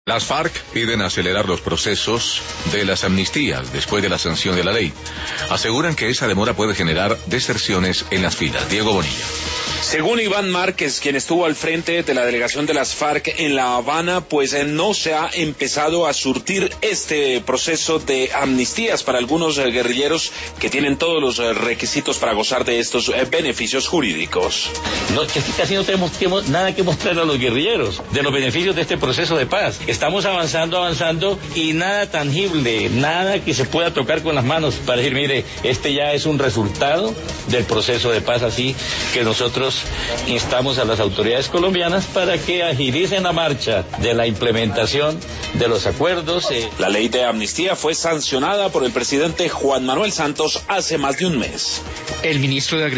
Las FARC piden acelerar los procesos de las amnistías después de la sanción de la ley. Aseguran que esa demora puede generar deserciones en las filas. Diego Bonilla. Según Iván Márquez, quien estuvo al frente de la delegación de las FARC en La Habana, pues no se ha empezado a surtir este proceso de amnistías para algunos guerrilleros que tienen todos los requisitos para gozar de estos beneficios jurídicos. No, que casi no tenemos nada que mostrar a los guerrilleros de los beneficios de este proceso de paz. Estamos avanzando y nada tangible, nada que se pueda tocar con las manos para decir, mire, este ya es un resultado del proceso de paz, así que nosotros instamos a las autoridades colombianas para que agilicen la marcha de la implementación de los acuerdos. La ley de amnistía fue sancionada por el presidente Juan Manuel Santos hace más de un mes. El ministro de